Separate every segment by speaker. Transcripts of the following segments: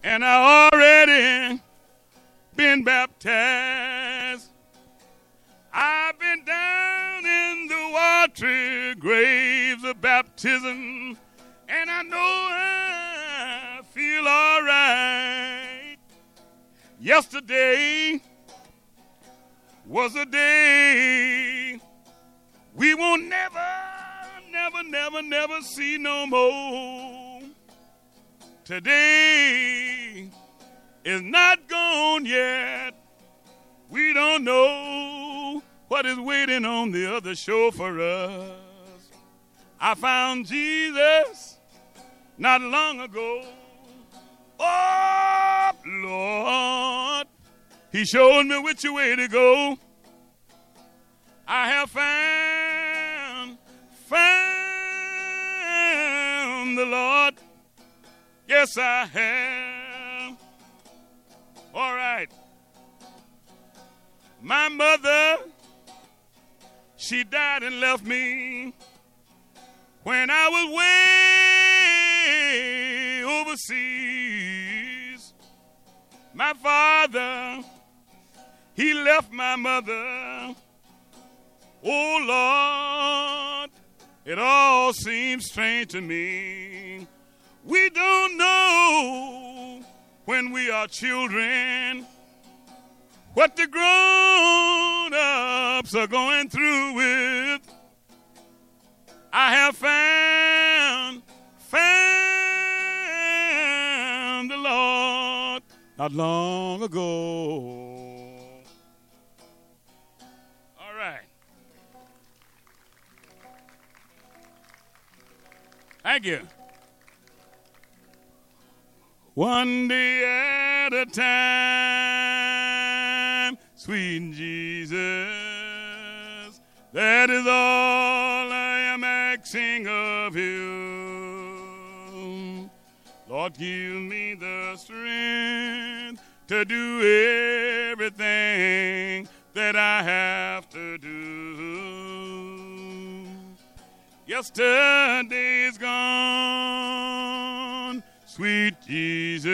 Speaker 1: and I already been baptized. I've been down in the watery graves of baptism, and I know I feel all right. Yesterday was a day we will never see no more. Today is not gone yet. We don't know what is waiting on the other shore for us. I found Jesus not long ago. Oh, Lord, he showed me which way to go. I have found the Lord. Yes, I have. All right. My mother, she died and left me when I was way overseas. My father, he left my mother. Oh, Lord, it all seems strange to me. We don't know when we are children what the grown-ups are going through with. I have found the Lord not long ago. All right. Thank you. One day at a time, sweet Jesus, that is all I am asking of you. Lord, give me the strength to do everything that I have to do. Yesterday's gone, sweet Jesus,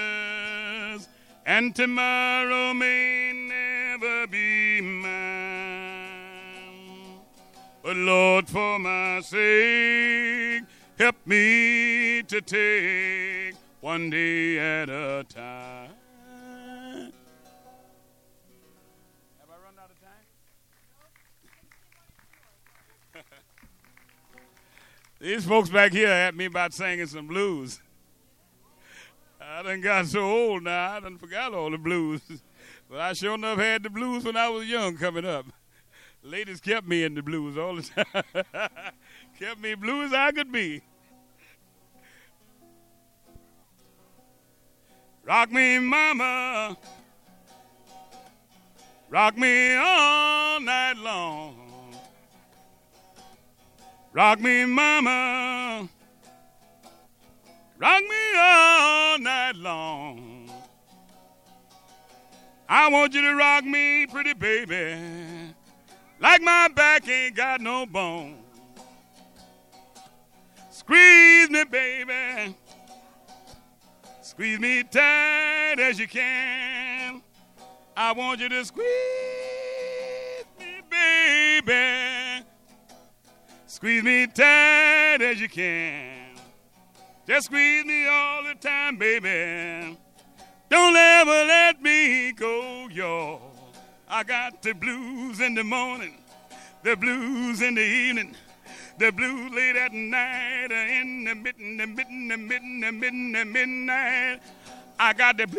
Speaker 1: and tomorrow may never be mine. But Lord, for my sake, help me to take one day at a time. Have I run out of time? These folks back here at me about singing some blues. I done got so old now, I done forgot all the blues. But I sure enough had the blues when I was young coming up. Ladies kept me in the blues all the time. Kept me blue as I could be. Rock me, mama. Rock me all night long. Rock me, mama. Rock me all night long. I want you to rock me, pretty baby, like my back ain't got no bone. Squeeze me, baby. Squeeze me tight as you can. I want you to squeeze me, baby. Squeeze me tight as you can. Just squeeze me all the time, baby. Don't ever let me go, y'all. I got the blues in the morning, the blues in the evening, the blues late at night, in the midnight. I got the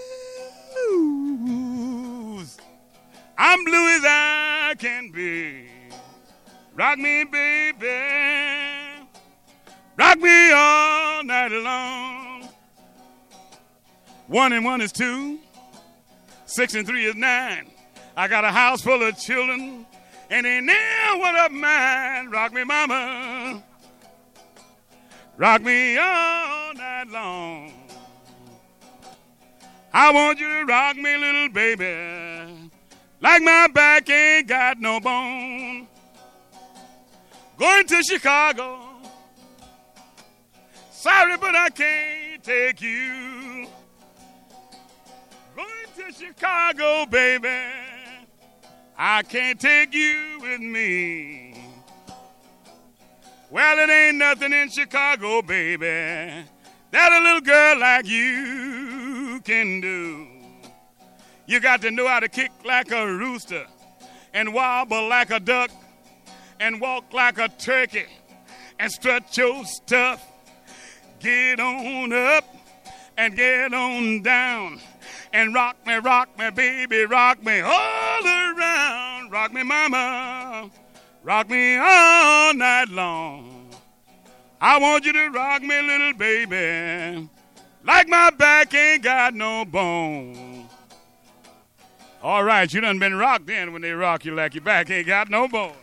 Speaker 1: blues. I'm blue as I can be. Rock me, baby. Rock me all night long. 1 and 1 is 2. 6 and 3 is 9. I got a house full of children, and ain't near one of mine. Rock me, mama. Rock me all night long. I want you to rock me, little baby, like my back ain't got no bone. Going to Chicago. Sorry, but I can't take you. to Chicago, baby. I can't take you with me. Well, it ain't nothing in Chicago, baby, that a little girl like you can do. You got to know how to kick like a rooster and wobble like a duck and walk like a turkey and strut your stuff. Get on up and get on down and rock me, baby, rock me all around. Rock me, mama, rock me all night long. I want you to rock me, little baby, like my back ain't got no bone. All right, you done been rocked in when they rock you like your back ain't got no bone.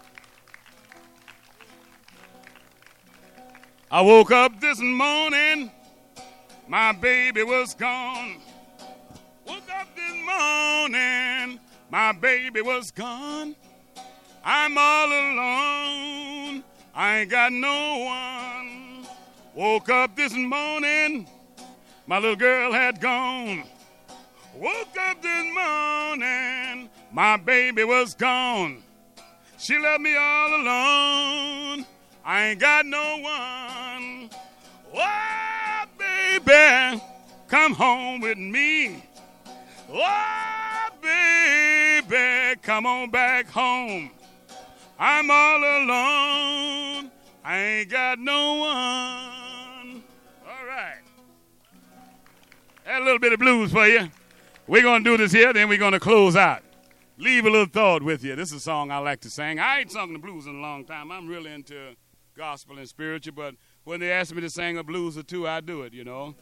Speaker 1: I woke up this morning, my baby was gone. Woke up this morning, my baby was gone. I'm all alone, I ain't got no one. Woke up this morning, my little girl had gone. Woke up this morning, my baby was gone. She left me all alone, I ain't got no one. Oh, baby, come home with me. Oh, baby, come on back home. I'm all alone, I ain't got no one. All right. Had a little bit of blues for you. We're going to do this here, then we're going to close out. Leave a little thought with you. This is a song I like to sing. I ain't sung the blues in a long time. I'm really into gospel and spiritual, but when they ask me to sing a blues or two, I do it, you know.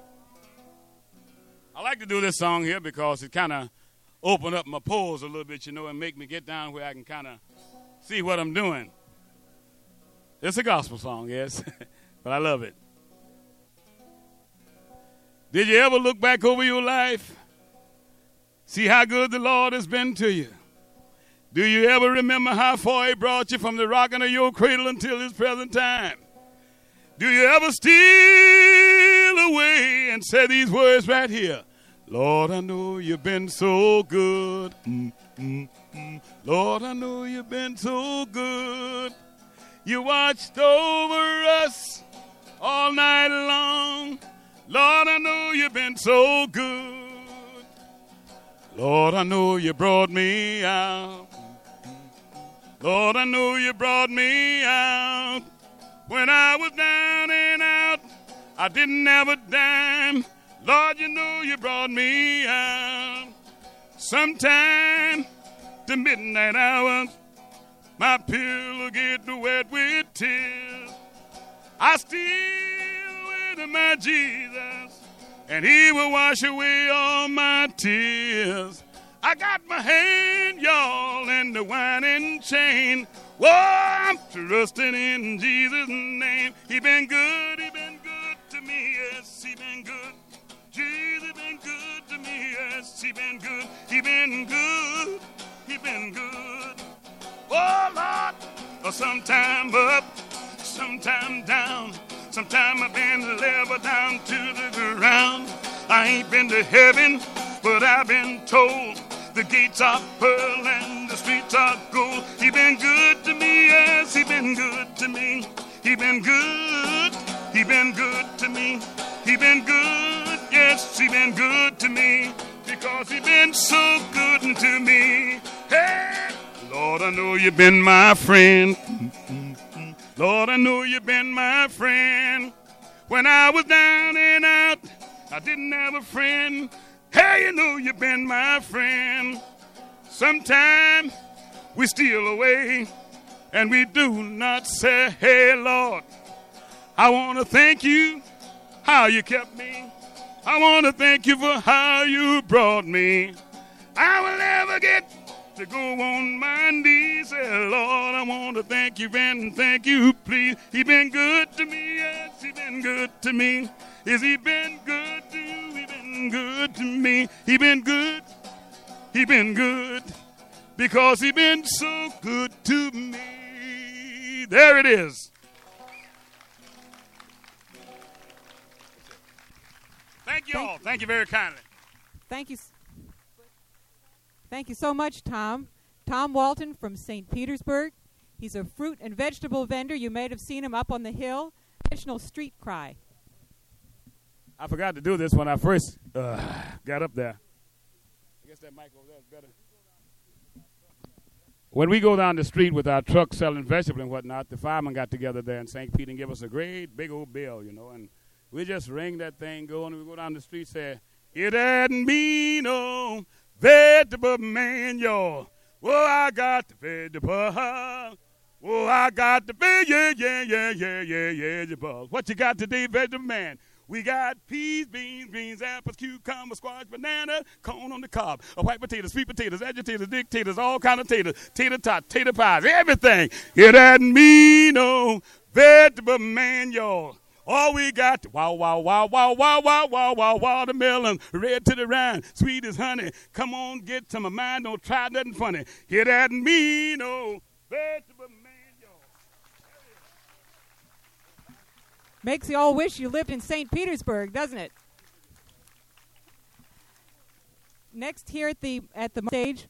Speaker 1: I like to do this song here because it kind of open up my pores a little bit, you know, and make me get down where I can kind of see what I'm doing. It's a gospel song, yes, but I love it. Did you ever look back over your life? See how good the Lord has been to you? Do you ever remember how far he brought you from the rocking of your cradle until his present time? Do you ever steal away and say these words right here? Lord, I know you've been so good. Lord, I know you've been so good. You watched over us all night long. Lord, I know you've been so good. Lord, I know you brought me out. Lord, I know you brought me out. When I was down and out, I didn't have a dime. Lord, you know you brought me out. Sometime the midnight hour, my pillow get wet with tears. I still wait on my Jesus, and he will wash away all my tears. I got my hand, y'all, in the wine and chain. Whoa, I'm trusting in Jesus' name. He been good to me, yes, he been good. Jesus been good to me, yes, he been good. He been good, he been good. Oh, Lord, sometime up, sometime down. Sometime I've been level down to the ground. I ain't been to heaven, but I've been told the gates are pearl and the streets are gold. He been good to me, yes, he been good to me. He been good, he been good to me. He been good, yes, he been good to me. Because he been so good to me. Hey, Lord, I know you've been my friend. Lord, I know you've been my friend. When I was down and out, I didn't have a friend. Hey, you know you've been my friend. Sometimes we steal away and we do not say, hey, Lord, I want to thank you how you kept me. I want to thank you for how you brought me. I will never get to go on my knees. Say, Lord, I want to thank you and thank you, please. He been good to me, yes, he been good to me. Is he been good to you? He been good to me. He been good, because he been so good to me. There it is. Thank you all. Thank you very kindly.
Speaker 2: Thank you. Thank you so much, Tom. Tom Walton from St. Petersburg. He's a fruit and vegetable vendor. You may have seen him up on the hill. Traditional street cry.
Speaker 1: I forgot to do this when I first got up there. I guess that mic over there is better. When we go down the street with our truck selling vegetables and whatnot, the firemen got together there in St. Pete and give us a great big old bill, you know, and we just ring that thing going, and we go down the street and say, it hadn't been no vegetable man, y'all. Oh, I got the vegetable. Oh, I got the vegetable. What you got today, vegetable man? We got peas, beans, apples, cucumber, squash, banana, corn on the cob, white potatoes, sweet potatoes, agitators, dictators, all kind of taters, tater tot, tater pies, everything. It hadn't been no vegetable man, y'all. All we got, watermelon, red to the rind, sweet as honey. Come on, get to my mind, don't try nothing funny. It hadn't been no vegetable man.
Speaker 2: Makes you all wish you lived in St. Petersburg, doesn't it? Next, here at the stage.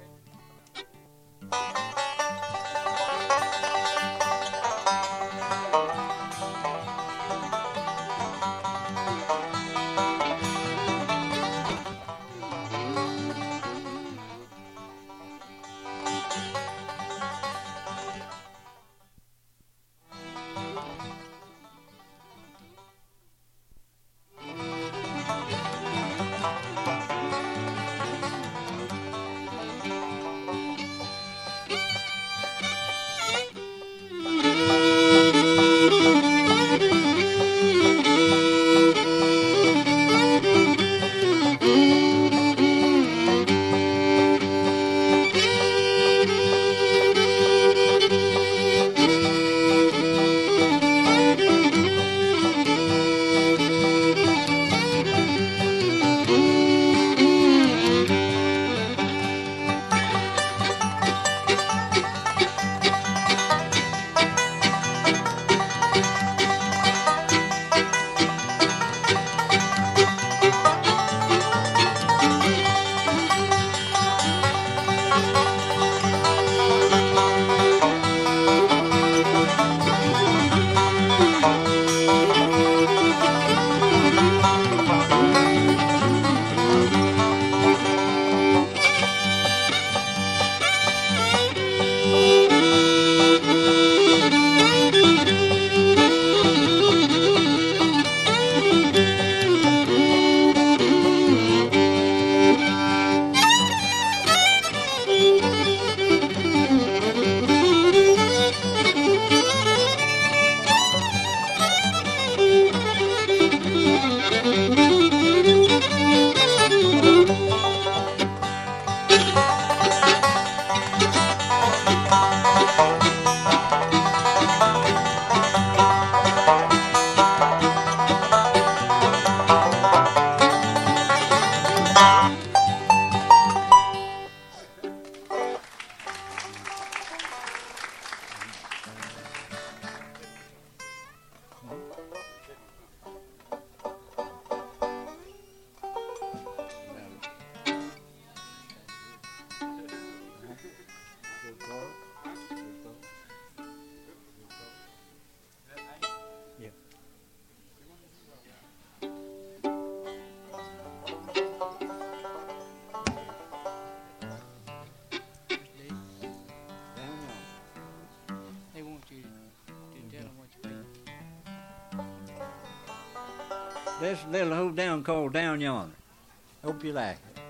Speaker 3: This little hold down called Down Yonder. Hope you like it.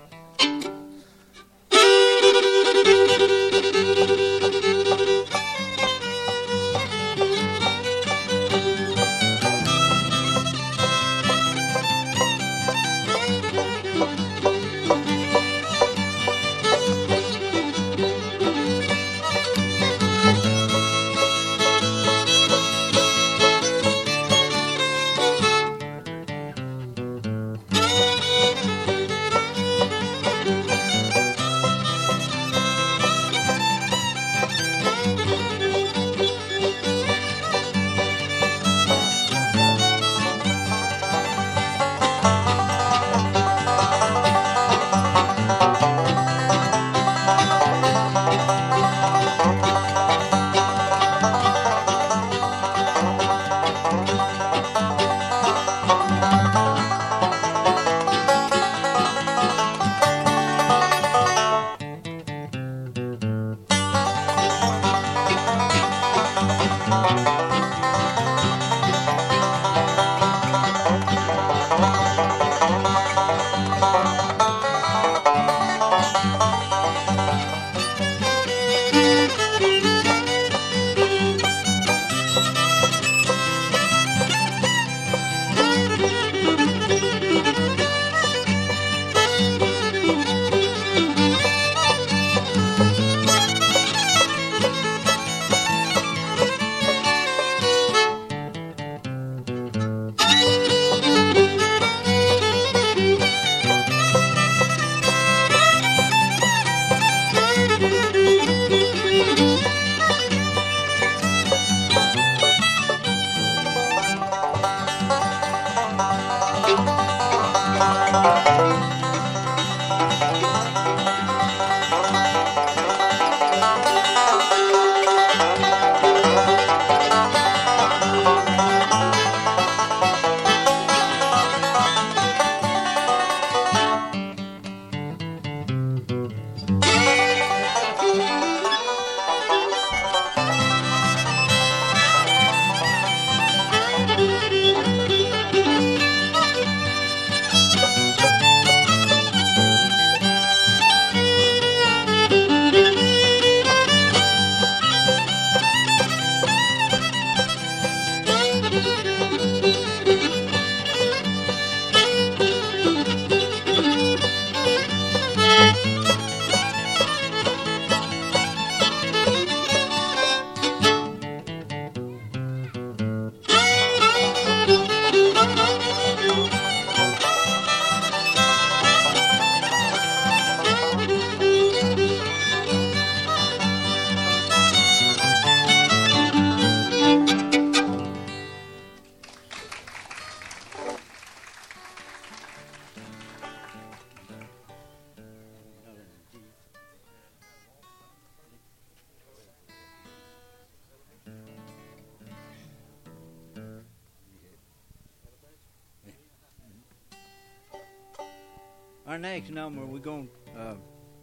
Speaker 3: Our next number, we're going to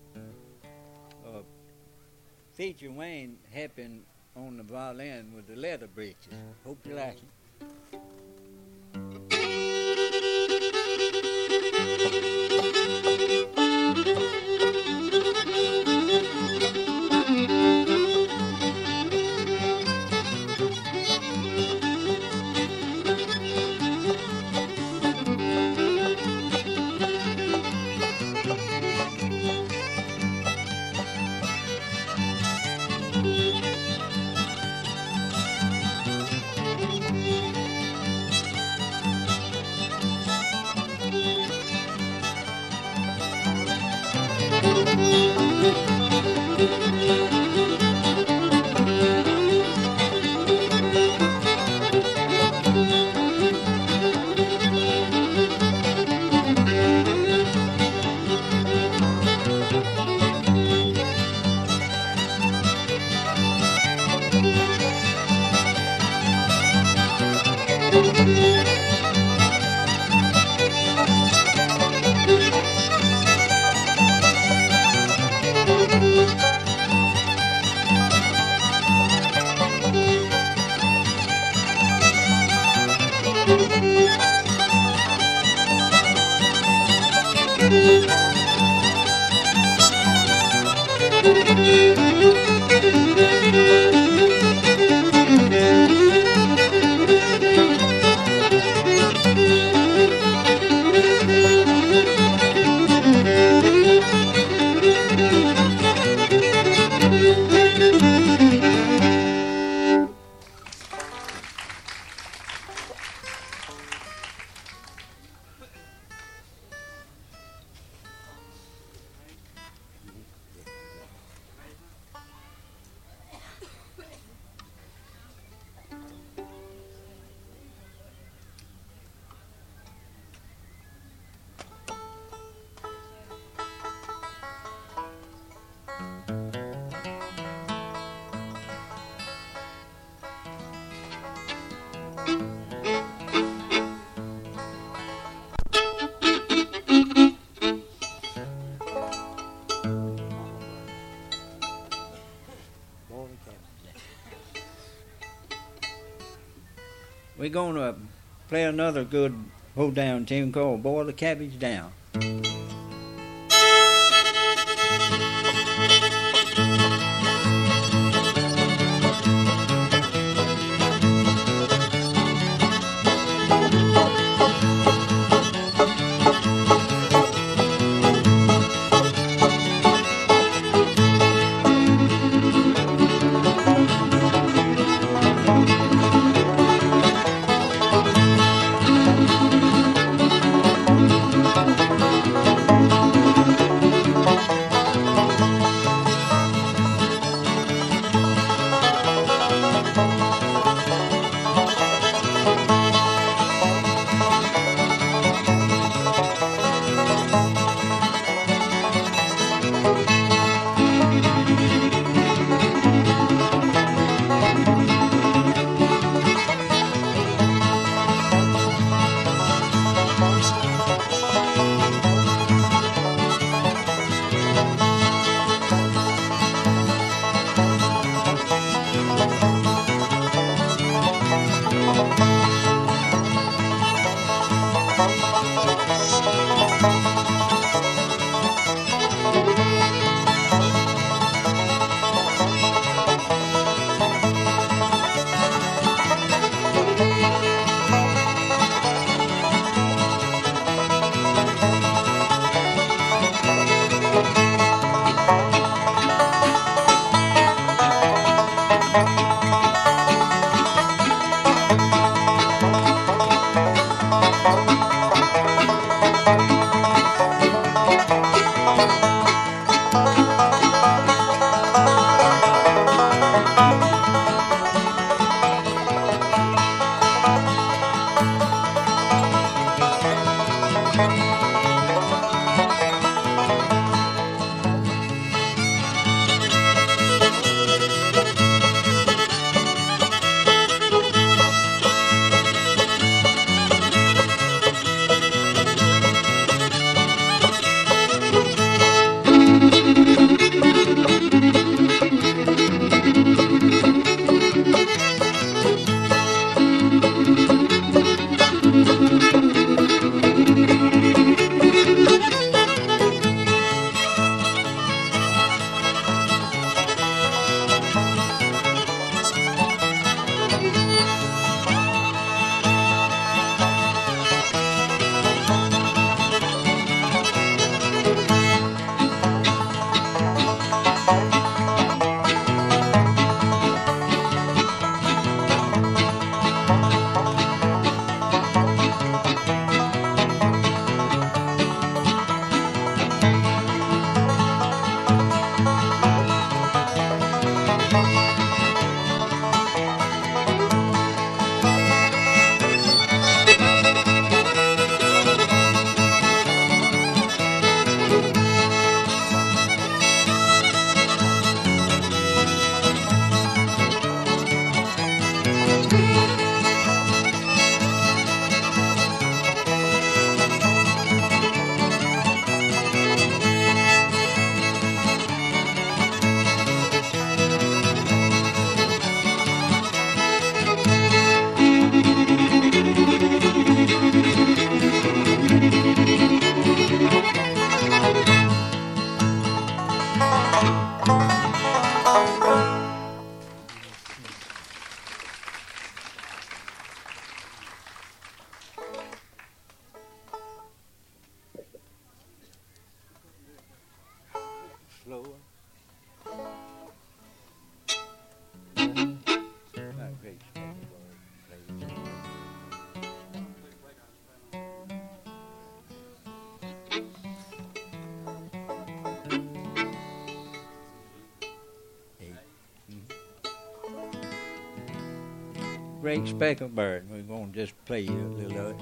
Speaker 3: feature Wayne Heppin on the violin with the leather breeches. Hope you like it. We're going to play another good hold-down tune called Boil the Cabbage Down. Great Speckled Bird. We're going to just play you a little of it.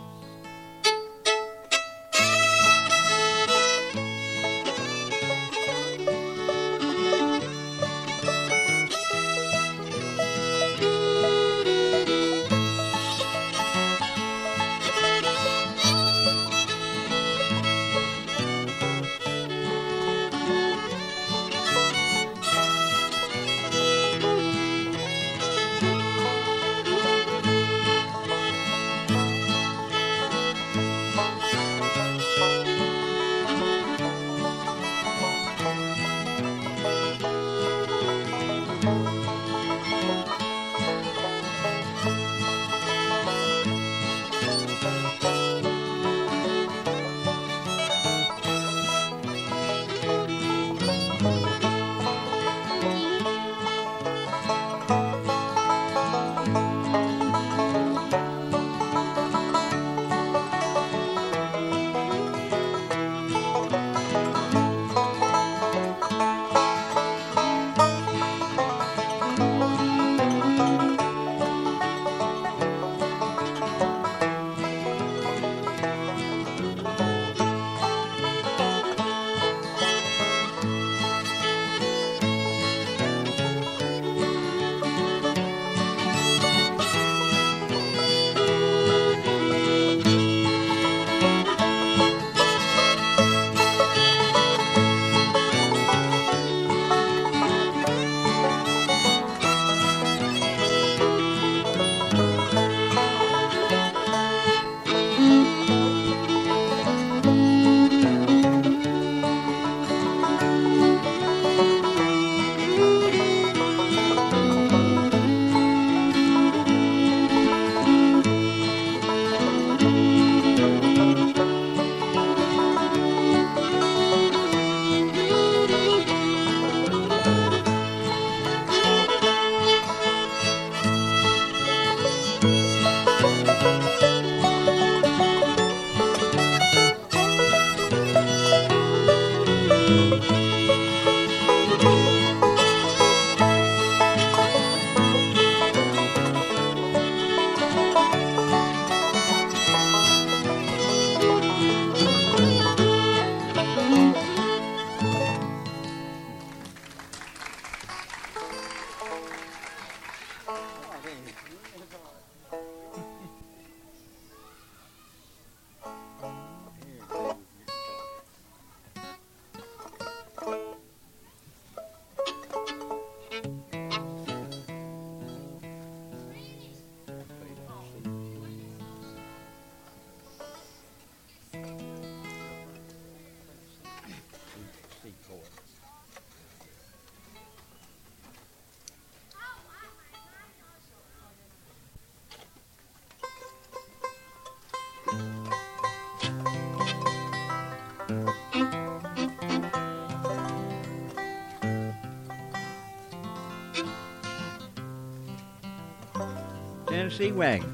Speaker 3: Tennessee Wagon.